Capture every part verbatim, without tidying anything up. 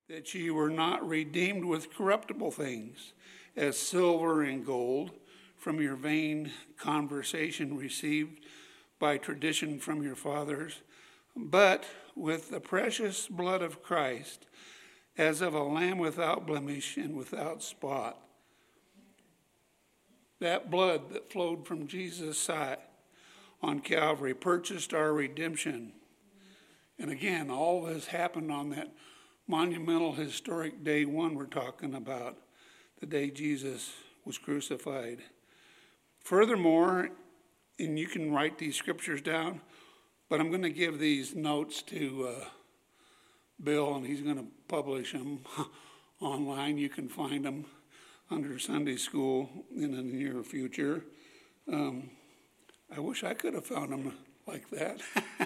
that ye were not redeemed with corruptible things, as silver and gold, from your vain conversation received by tradition from your fathers, but with the precious blood of Christ, as of a lamb without blemish and without spot. That blood that flowed from Jesus' side on Calvary purchased our redemption. And again, all this happened on that monumental historic day one we're talking about, the day Jesus was crucified. Furthermore, and you can write these scriptures down, but I'm going to give these notes to uh, Bill, and he's going to publish them online. You can find them under Sunday school in the near future. Um, I wish I could have found them like that.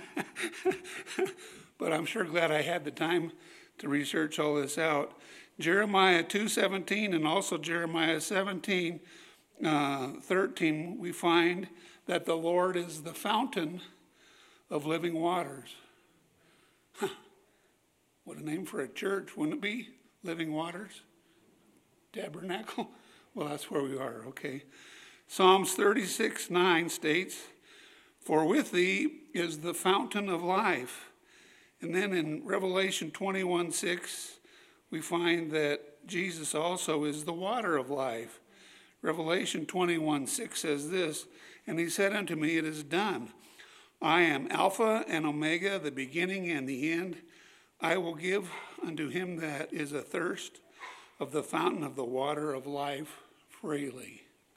But I'm sure glad I had the time to research all this out. Jeremiah two seventeen and also Jeremiah seventeen, uh, thirteen, we find that the Lord is the fountain of living waters. Huh. What a name for a church, wouldn't it be? Living Waters? Tabernacle? Well, that's where we are, okay. Psalms thirty-six nine states, for with thee is the fountain of life. And then in Revelation twenty-one six, we find that Jesus also is the water of life. Revelation twenty-one six says this, and he said unto me, it is done. I am Alpha and Omega, the beginning and the end. I will give unto him that is athirst of the fountain of the water of life freely.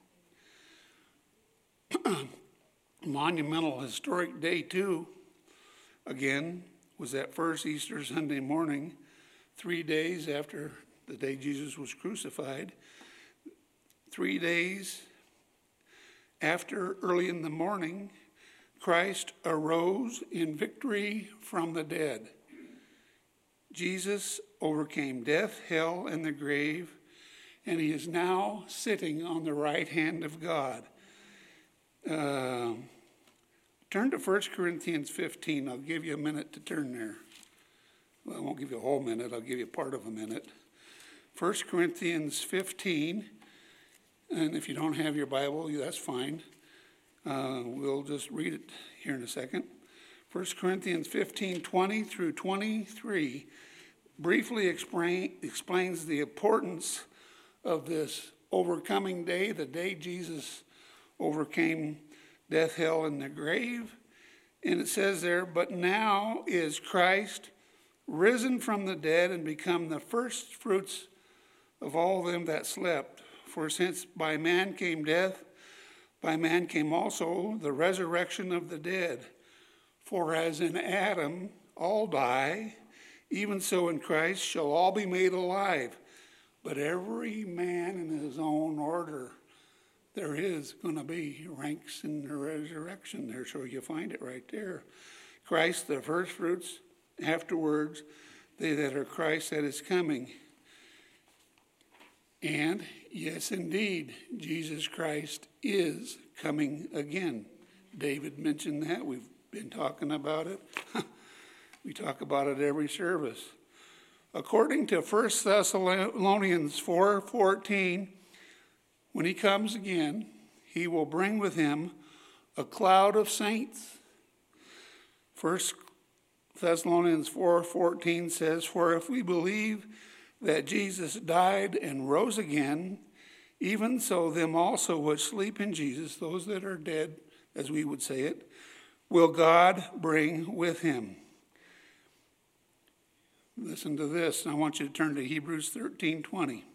Monumental historic day two, again, was that first Easter Sunday morning, three days after the day Jesus was crucified. Three days after, early in the morning, Christ arose in victory from the dead. Jesus overcame death, hell, and the grave, and he is now sitting on the right hand of God. Uh, turn to First Corinthians fifteen. I'll give you a minute to turn there. Well, I won't give you a whole minute. I'll give you part of a minute. First Corinthians fifteen, and if you don't have your Bible, that's fine. Uh, we'll just read it here in a second. First Corinthians fifteen, twenty through twenty-three briefly explain, explains the importance of this overcoming day, the day Jesus overcame death, hell, and the grave. And it says there, but now is Christ risen from the dead and become the first fruits of all them that slept. For since by man came death, by man came also the resurrection of the dead. For as in Adam all die, even so in Christ shall all be made alive. But every man in his own order. There is going to be ranks in the resurrection there, so you find it right there. Christ the first fruits, afterwards they that are Christ that is coming. And yes, indeed, Jesus Christ is coming again. David mentioned that. We've been talking about it. We talk about it every service. According to First Thessalonians four fourteen, when he comes again, he will bring with him a cloud of saints. First Thessalonians four fourteen says, for if we believe that Jesus died and rose again, even so them also which sleep in Jesus, those that are dead, as we would say it, will God bring with him. Listen to this. I want you to turn to Hebrews thirteen twenty.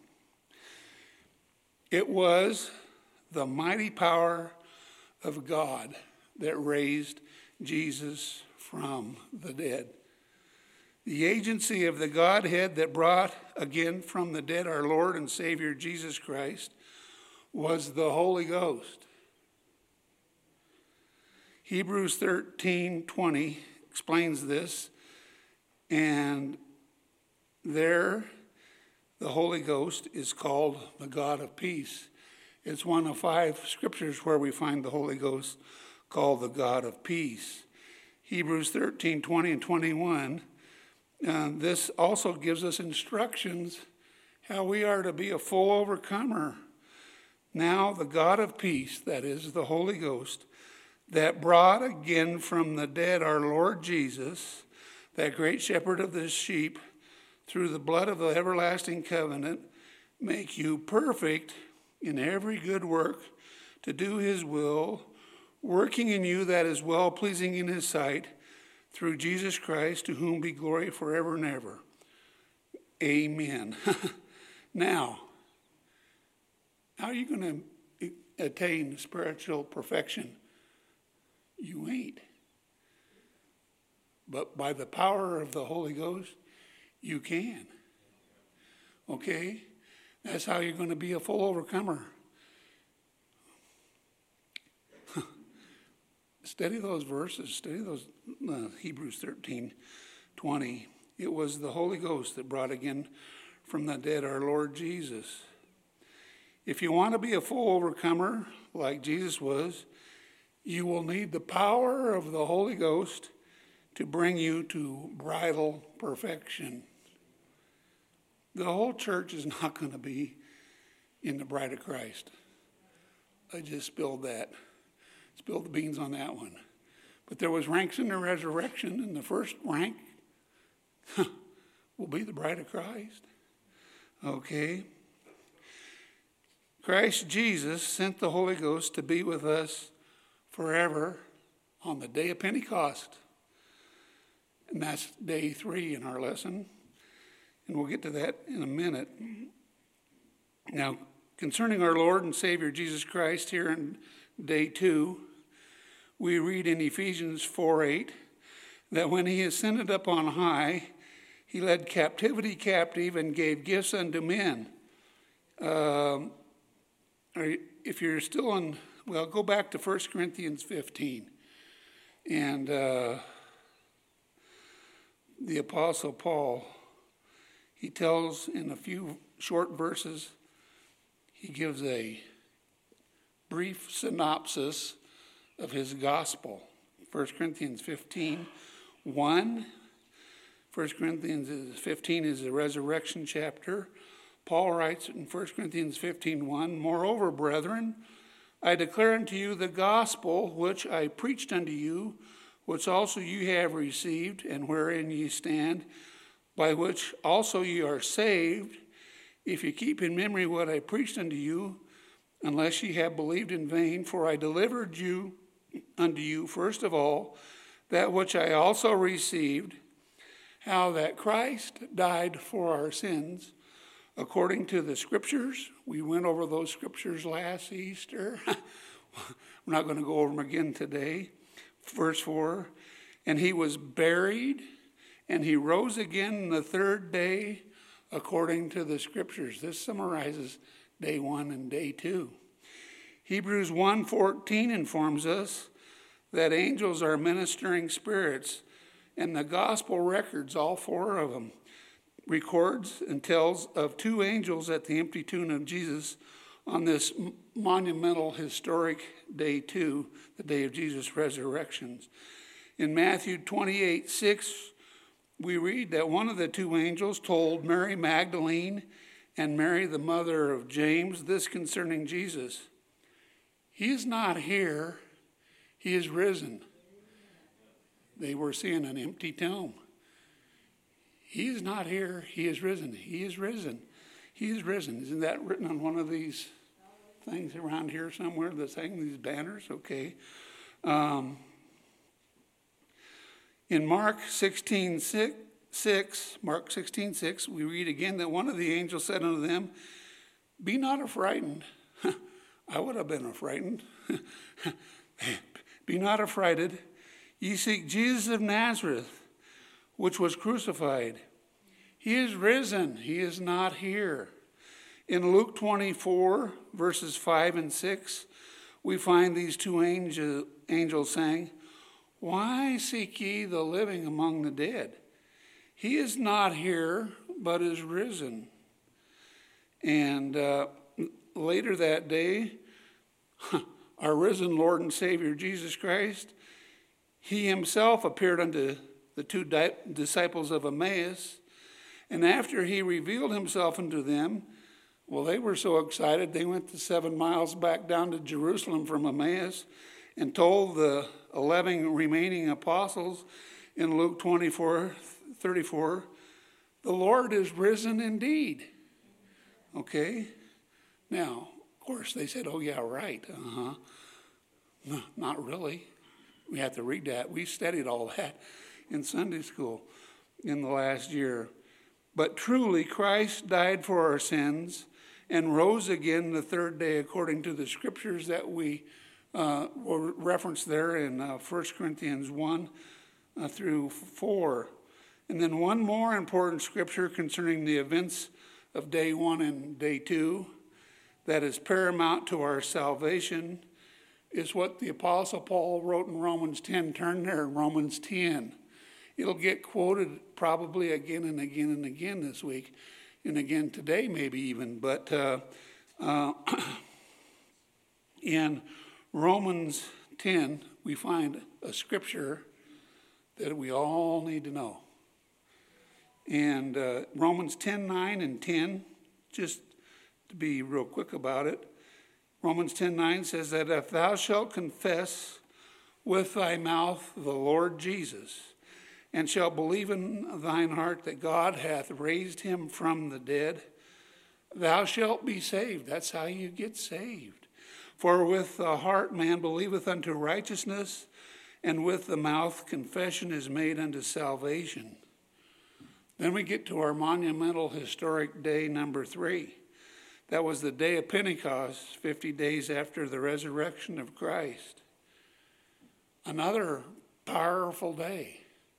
It was the mighty power of God that raised Jesus from the dead. The agency of the Godhead that brought again from the dead our Lord and Savior Jesus Christ was the Holy Ghost. Hebrews thirteen twenty explains this, and there the Holy Ghost is called the God of peace. It's one of five scriptures where we find the Holy Ghost called the God of peace. Hebrews thirteen twenty and twenty-one Uh, this also gives us instructions how we are to be a full overcomer. Now the God of peace, that is the Holy Ghost, that brought again from the dead our Lord Jesus, that great shepherd of the sheep, through the blood of the everlasting covenant, make you perfect in every good work to do his will, working in you that is well-pleasing in his sight, through Jesus Christ, to whom be glory forever and ever. Amen. Now, how are you going to attain spiritual perfection? You ain't. But by the power of the Holy Ghost, you can. Okay? That's how you're going to be a full overcomer. Study those verses. Study those uh, Hebrews thirteen twenty. It was the Holy Ghost that brought again from the dead our Lord Jesus. If you want to be a full overcomer like Jesus was, you will need the power of the Holy Ghost to bring you to bridal perfection. The whole church is not going to be in the bride of Christ. I just spilled that. Spilled the beans on that one. But there was ranks in the resurrection, and the first rank will be the bride of Christ. Okay? Christ Jesus sent the Holy Ghost to be with us forever on the day of Pentecost. And that's day three in our lesson. And we'll get to that in a minute. Now, concerning our Lord and Savior Jesus Christ, here in day two, we read in Ephesians four eight that when he ascended up on high, he led captivity captive and gave gifts unto men. Um, if you're still on, well, go back to First Corinthians fifteen. And uh, the Apostle Paul, he tells in a few short verses, he gives a brief synopsis of his gospel. First Corinthians fifteen one. First Corinthians fifteen is a resurrection chapter. Paul writes in First Corinthians fifteen one, moreover, brethren, I declare unto you the gospel which I preached unto you, which also you have received, and wherein ye stand, by which also ye are saved, if ye keep in memory what I preached unto you, unless ye have believed in vain. For I delivered you unto you, first of all, that which I also received, how that Christ died for our sins, according to the Scriptures. We went over those Scriptures last Easter. We're not going to go over them again today. Verse four, and he was buried, and he rose again the third day, according to the Scriptures. This summarizes day one and day two. Hebrews one fourteen informs us that angels are ministering spirits, and the gospel records, all four of them, records and tells of two angels at the empty tomb of Jesus on this monumental historic day two, the day of Jesus' resurrection. In Matthew twenty-eight six, we read that one of the two angels told Mary Magdalene and Mary, the mother of James, this concerning Jesus: he is not here, he is risen. They were seeing an empty tomb. He is not here, he is risen. He is risen. He is risen. Isn't that written on one of these things around here somewhere that's hanging, these banners? Okay. Um, in Mark sixteen six, Mark sixteen six, we read again that one of the angels said unto them, be not affrighted. I would have been affrighted. Be not affrighted. Ye seek Jesus of Nazareth, which was crucified. He is risen. He is not here. In Luke twenty-four, verses five and six, we find these two angel, angels saying, why seek ye the living among the dead? He is not here, but is risen. And uh, later that day, our risen Lord and Savior Jesus Christ, he himself appeared unto the two di- disciples of Emmaus. And after he revealed himself unto them, well, they were so excited, they went the seven miles back down to Jerusalem from Emmaus and told the eleven remaining apostles in Luke twenty-four thirty-four, the Lord is risen indeed. Okay? Now, of course, they said, oh, yeah, right. Uh-huh. No, not really. We have to read that. We studied all that in Sunday school in the last year. But truly, Christ died for our sins and rose again the third day according to the scriptures that we uh, were referenced there in uh, First Corinthians one uh, through four. And then one more important scripture concerning the events of day one and day two that is paramount to our salvation is what the Apostle Paul wrote in Romans ten. Turn there in Romans ten. It'll get quoted probably again and again and again this week, and again today maybe even. But uh, uh, in Romans ten, we find a scripture that we all need to know. And uh, Romans ten nine and ten, just to be real quick about it, Romans ten nine says that if thou shalt confess with thy mouth the Lord Jesus, and shalt believe in thine heart that God hath raised him from the dead, thou shalt be saved. That's how you get saved. For with the heart man believeth unto righteousness, and with the mouth confession is made unto salvation. Then we get to our monumental historic day number three. That was the day of Pentecost, fifty days after the resurrection of Christ. Another powerful day,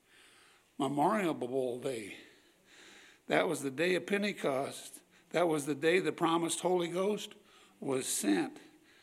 memorable day. That was the day of Pentecost. That was the day the promised Holy Ghost was sent.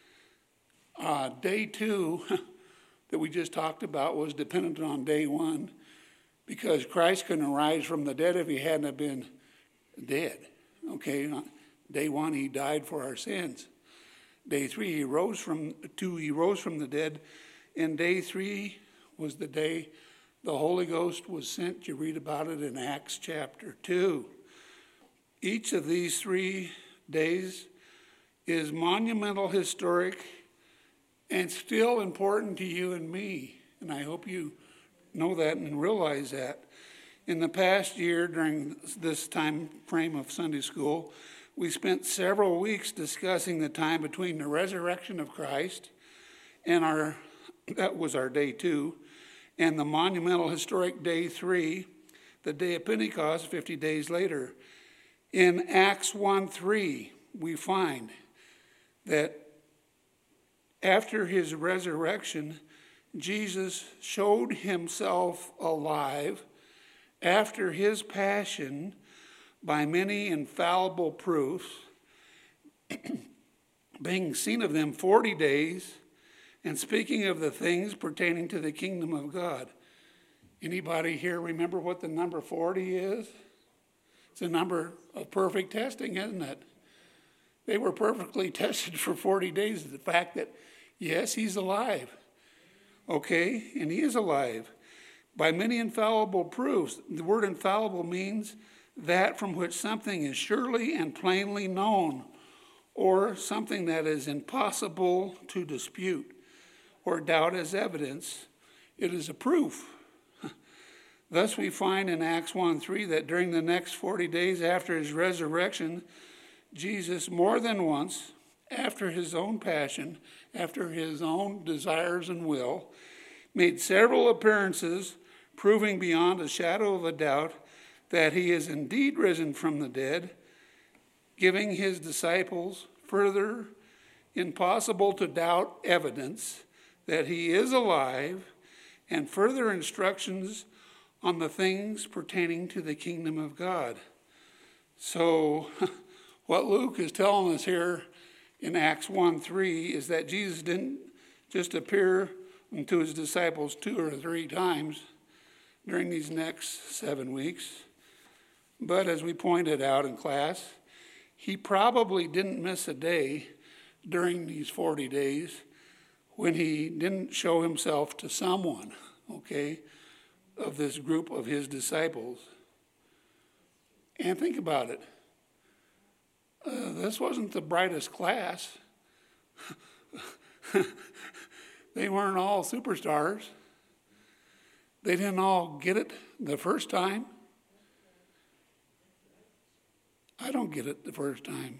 Uh, day two that we just talked about was dependent on day one, because Christ couldn't rise from the dead if he hadn't have been dead. Okay, day one he died for our sins. Day three he rose from two he rose from the dead, and day three was the day the Holy Ghost was sent. You read about it in Acts chapter two. Each of these three days is monumental, historic, and still important to you and me. And I hope you know that and realize that. In the past year, during this time frame of Sunday school, we spent several weeks discussing the time between the resurrection of Christ and our, that was our day two, and the monumental historic day three, the day of Pentecost, fifty days later. In Acts one three, we find that after his resurrection, Jesus showed himself alive after his passion by many infallible proofs, being seen of them forty days, and speaking of the things pertaining to the kingdom of God. Anybody here remember what the number forty is? It's a number of perfect testing, isn't it? They were perfectly tested for forty days. The fact that, yes, he's alive. Okay, and he is alive. By many infallible proofs. The word infallible means that from which something is surely and plainly known, or something that is impossible to dispute or doubt as evidence. It is a proof. Thus we find in Acts one three that during the next forty days after his resurrection, Jesus more than once, after his own passion, after his own desires and will, made several appearances, proving beyond a shadow of a doubt that he is indeed risen from the dead, giving his disciples further impossible to doubt evidence that he is alive, and further instructions on the things pertaining to the kingdom of God. So what Luke is telling us here in Acts one three is that Jesus didn't just appear to his disciples two or three times during these next seven weeks. But as we pointed out in class, he probably didn't miss a day during these forty days when he didn't show himself to someone, okay? of this group of his disciples. And think about it. Uh, this wasn't the brightest class. They weren't all superstars. They didn't all get it the first time. I don't get it the first time.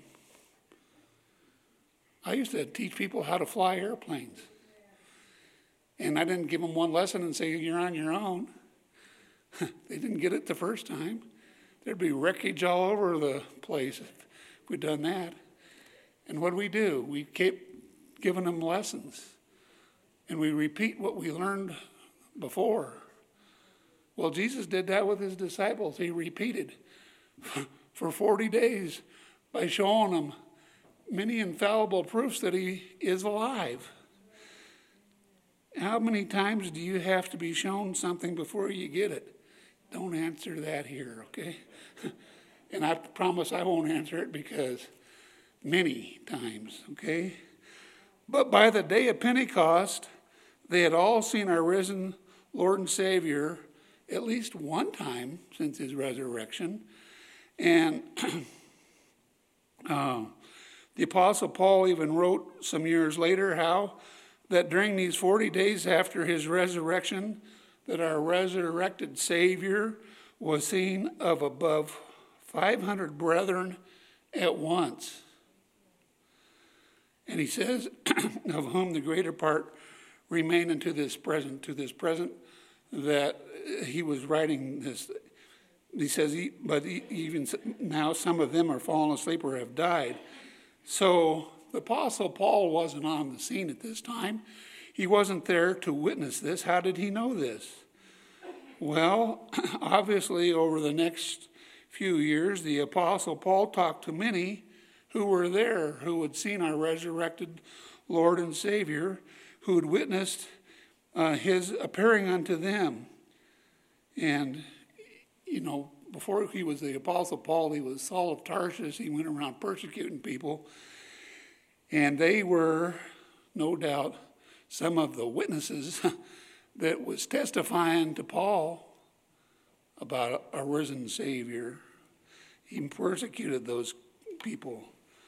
I used to teach people how to fly airplanes. And I didn't give them one lesson and say, you're on your own. They didn't get it the first time. There'd be wreckage all over the place if we'd done that. And what do we do? We keep giving them lessons. And we repeat what we learned before. Well, Jesus did that with his disciples. He repeated for forty days by showing them many infallible proofs that he is alive. How many times do you have to be shown something before you get it? Don't answer that here, okay? And I promise I won't answer it because many times, okay? But by the day of Pentecost, they had all seen our risen Lord and Savior at least one time since his resurrection. And uh, the Apostle Paul even wrote some years later how that during these forty days after his resurrection, that our resurrected Savior was seen of above five hundred brethren at once. And he says, of whom the greater part remain unto this present, to this present, that he was writing this. He says, but even now some of them are fallen asleep or have died. So the Apostle Paul wasn't on the scene at this time. He wasn't there to witness this. How did he know this? Well, obviously over the next few years, the Apostle Paul talked to many who were there, who had seen our resurrected Lord and Savior, who had witnessed uh, his appearing unto them. And, you know, before he was the Apostle Paul, he was Saul of Tarsus. He went around persecuting people. And they were, no doubt, some of the witnesses that was testifying to Paul about a risen Savior. He persecuted those people.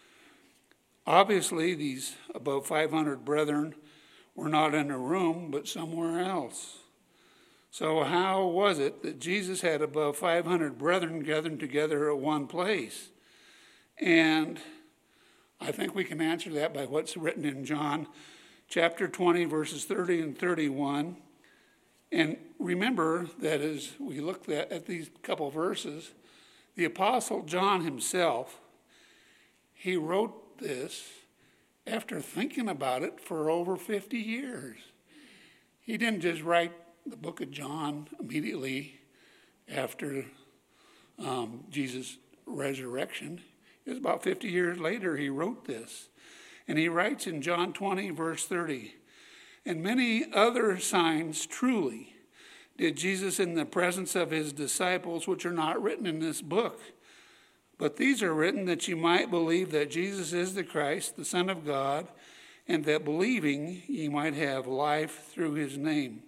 Obviously, these above five hundred brethren were not in a room, but somewhere else. So how was it that Jesus had above five hundred brethren gathered together at one place? And I think we can answer that by what's written in John chapter twenty, verses thirty and thirty-one. And remember that as we look at, at these couple verses, the Apostle John himself, he wrote this after thinking about it for over fifty years. He didn't just write the book of John immediately after um, Jesus' resurrection. It was about fifty years later he wrote this. And he writes in John twenty, verse thirty, and many other signs truly did Jesus in the presence of his disciples, which are not written in this book. But these are written that you might believe that Jesus is the Christ, the Son of God, and that believing ye might have life through his name.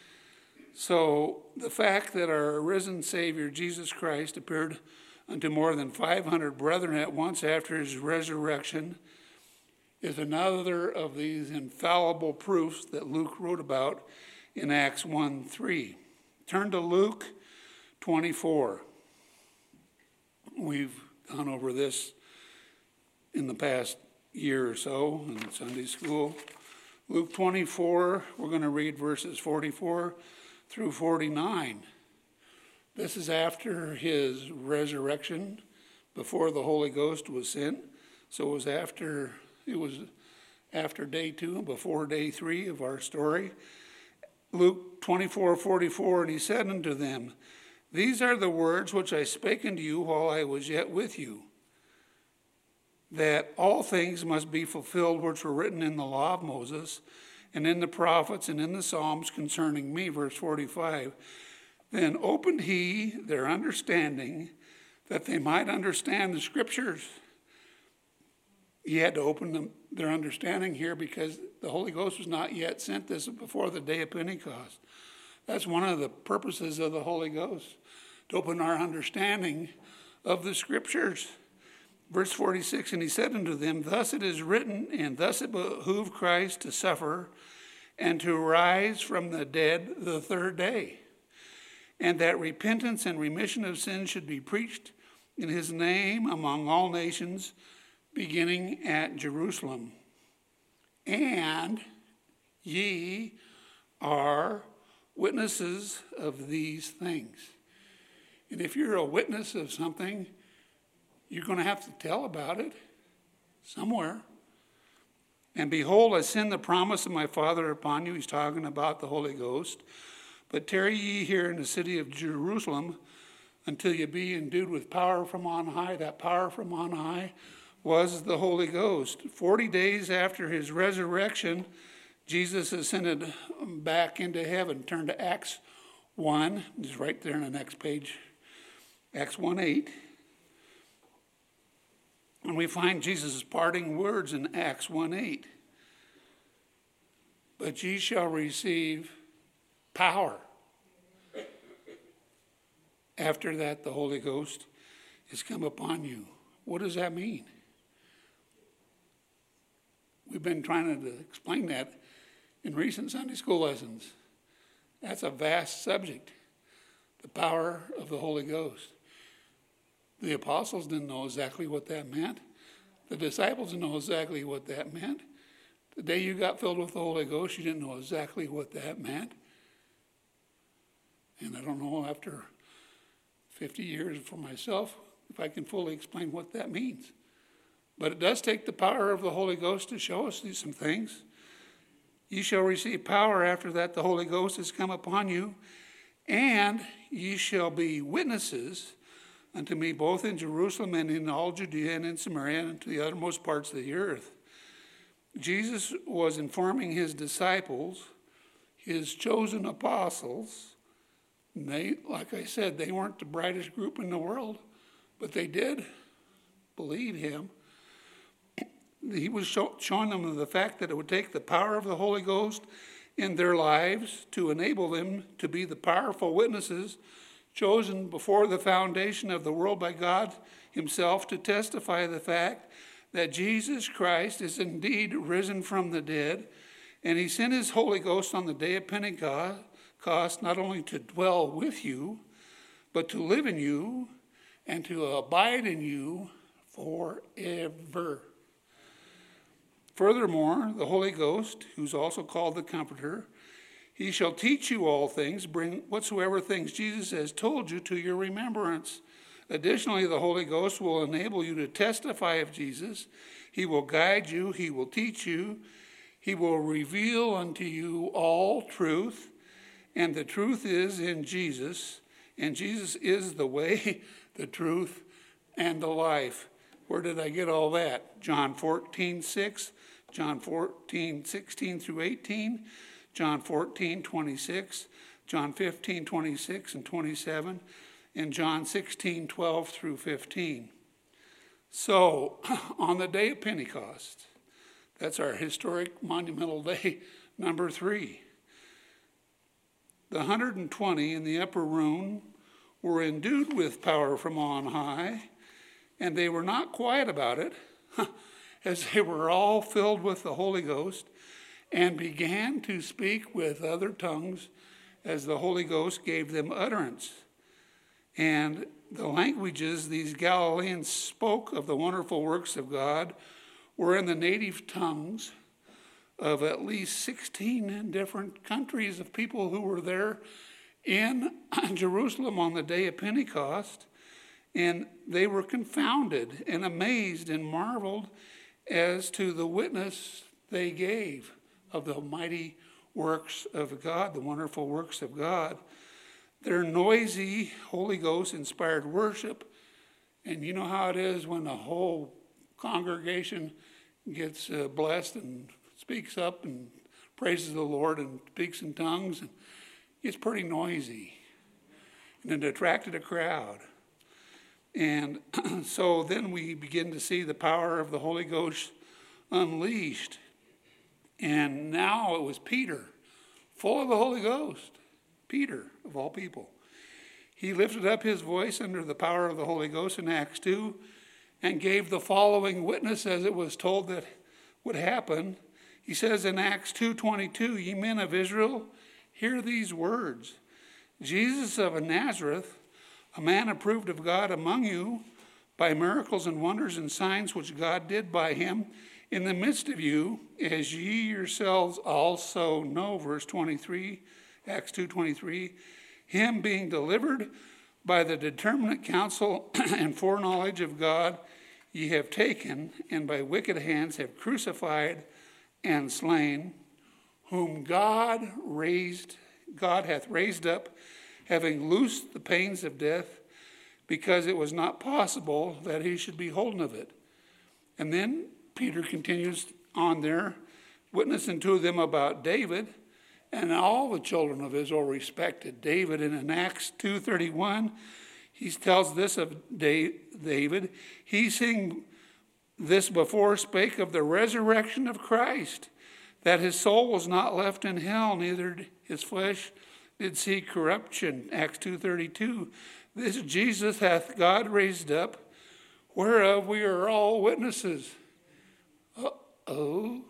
So the fact that our risen Savior, Jesus Christ, appeared unto more than five hundred brethren at once after his resurrection is another of these infallible proofs that Luke wrote about in Acts one three. Turn to Luke twenty-four. We've gone over this in the past year or so in Sunday school. Luke twenty-four, we're going to read verses forty-four through forty-nine. This is after his resurrection, before the Holy Ghost was sent. So it was after it was after day two, before day three of our story. Luke twenty-four forty-four, and he said unto them, these are the words which I spake unto you while I was yet with you, that all things must be fulfilled which were written in the law of Moses, and in the prophets, and in the Psalms concerning me. Verse forty-five, then opened he their understanding, that they might understand the scriptures. He had to open them, their understanding here because the Holy Ghost was not yet sent. This before the day of Pentecost. That's one of the purposes of the Holy Ghost, to open our understanding of the Scriptures. Verse forty-six, and he said unto them, thus it is written, and thus it behooved Christ to suffer and to rise from the dead the third day, and that repentance and remission of sins should be preached in his name among all nations, beginning at Jerusalem. And ye are witnesses of these things. And if you're a witness of something, you're going to have to tell about it somewhere. And behold, I send the promise of my Father upon you. He's talking about the Holy Ghost. But tarry ye here in the city of Jerusalem until you be endued with power from on high. That power from on high was the Holy Ghost. Forty days after his resurrection, Jesus ascended back into heaven. Turn to Acts one. It's right there on the next page. Acts one eight. And we find Jesus' parting words in Acts one eight. But ye shall receive power. After that, the Holy Ghost is come upon you. What does that mean? We've been trying to explain that in recent Sunday school lessons. That's a vast subject, the power of the Holy Ghost. The apostles didn't know exactly what that meant. The disciples didn't know exactly what that meant. The day you got filled with the Holy Ghost, you didn't know exactly what that meant. And I don't know, after fifty years for myself, if I can fully explain what that means. But it does take the power of the Holy Ghost to show us these some things. Ye shall receive power after that the Holy Ghost has come upon you, and ye shall be witnesses unto me both in Jerusalem and in all Judea and in Samaria and to the uttermost parts of the earth. Jesus was informing his disciples, his chosen apostles. And they, like I said, they weren't the brightest group in the world, but they did believe him. He was show, showing them the fact that it would take the power of the Holy Ghost in their lives to enable them to be the powerful witnesses chosen before the foundation of the world by God himself to testify the fact that Jesus Christ is indeed risen from the dead, and he sent his Holy Ghost on the day of Pentecost not only to dwell with you, but to live in you and to abide in you forever. Furthermore, the Holy Ghost, who's also called the Comforter, he shall teach you all things, bring whatsoever things Jesus has told you to your remembrance. Additionally, the Holy Ghost will enable you to testify of Jesus. He will guide you. He will teach you. He will reveal unto you all truth. And the truth is in Jesus. And Jesus is the way, the truth, and the life. Where did I get all that? John fourteen six, John fourteen sixteen through eighteen, John fourteen twenty-six, John fifteen twenty-six and twenty-seven, and John sixteen twelve through fifteen. So, on the day of Pentecost, that's our historic monumental day number three. The one hundred twenty in the upper room were endued with power from on high, and they were not quiet about it, as they were all filled with the Holy Ghost and began to speak with other tongues as the Holy Ghost gave them utterance. And the languages these Galileans spoke of the wonderful works of God were in the native tongues of at least sixteen different countries of people who were there in Jerusalem on the day of Pentecost. And they were confounded and amazed and marveled as to the witness they gave of the mighty works of God, the wonderful works of God. Their noisy Holy Ghost inspired worship. And you know how it is when the whole congregation gets uh, blessed and speaks up and praises the Lord and speaks in tongues. And it's pretty noisy. And it attracted a crowd. And so then we begin to see the power of the Holy Ghost unleashed. And now it was Peter, full of the Holy Ghost. Peter, of all people. He lifted up his voice under the power of the Holy Ghost in Acts two and gave the following witness as it was told that would happen. He says in Acts two twenty-two, "Ye men of Israel, hear these words. Jesus of Nazareth, a man approved of God among you by miracles and wonders and signs which God did by him in the midst of you, as ye yourselves also know," verse twenty-three, Acts two twenty-three, "him being delivered by the determinate counsel and foreknowledge of God, ye have taken, and by wicked hands have crucified and slain, whom God raised, God hath raised up, having loosed the pains of death, because it was not possible that he should be holden of it." And then Peter continues on there, witnessing to them about David, and all the children of Israel respected David. And in Acts two thirty-one, he tells this of David. He seeing this before spake of the resurrection of Christ, that his soul was not left in hell, neither his flesh did see corruption. Acts two thirty-two, "This Jesus hath God raised up, whereof we are all witnesses." Uh-oh.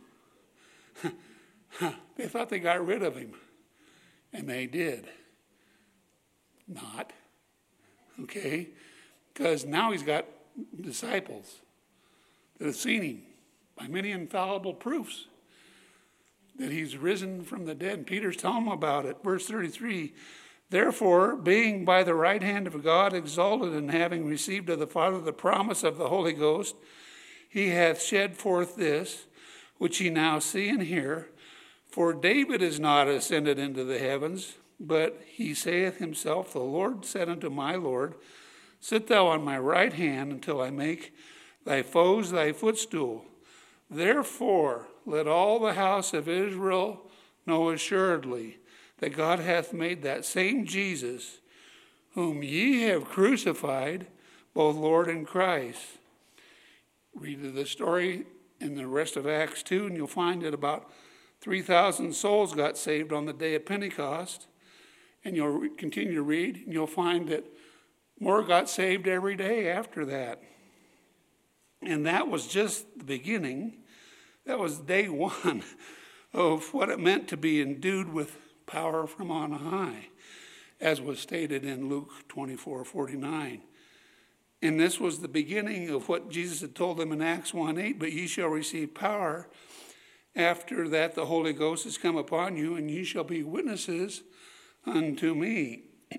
They thought they got rid of him, and they did not. Okay? Because now he's got disciples that have seen him by many infallible proofs that he's risen from the dead. And Peter's telling them about it. Verse thirty-three, "Therefore, being by the right hand of God exalted, and having received of the Father the promise of the Holy Ghost, he hath shed forth this, which ye now see and hear. For David is not ascended into the heavens, but he saith himself, The Lord said unto my Lord, Sit thou on my right hand until I make thy foes thy footstool. Therefore let all the house of Israel know assuredly that God hath made that same Jesus, whom ye have crucified, both Lord and Christ." Read the story in the rest of Acts two, and you'll find that about three thousand souls got saved on the day of Pentecost. And you'll re- continue to read, and you'll find that more got saved every day after that. And that was just the beginning. That was day one of what it meant to be endued with power from on high, as was stated in Luke twenty-four forty-nine. And this was the beginning of what Jesus had told them in Acts one eight, "But ye shall receive power. After that the Holy Ghost is come upon you, and ye shall be witnesses unto me."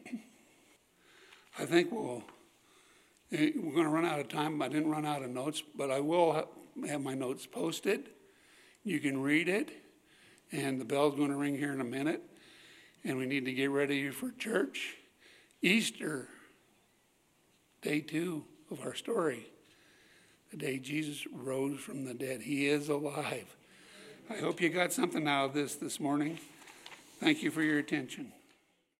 I think we'll, we're going to run out of time. I didn't run out of notes, but I will have my notes posted. You can read it, and the bell's going to ring here in a minute, and we need to get ready for church. Easter, day two of our story, the day Jesus rose from the dead. He is alive. I hope you got something out of this this morning. Thank you for your attention.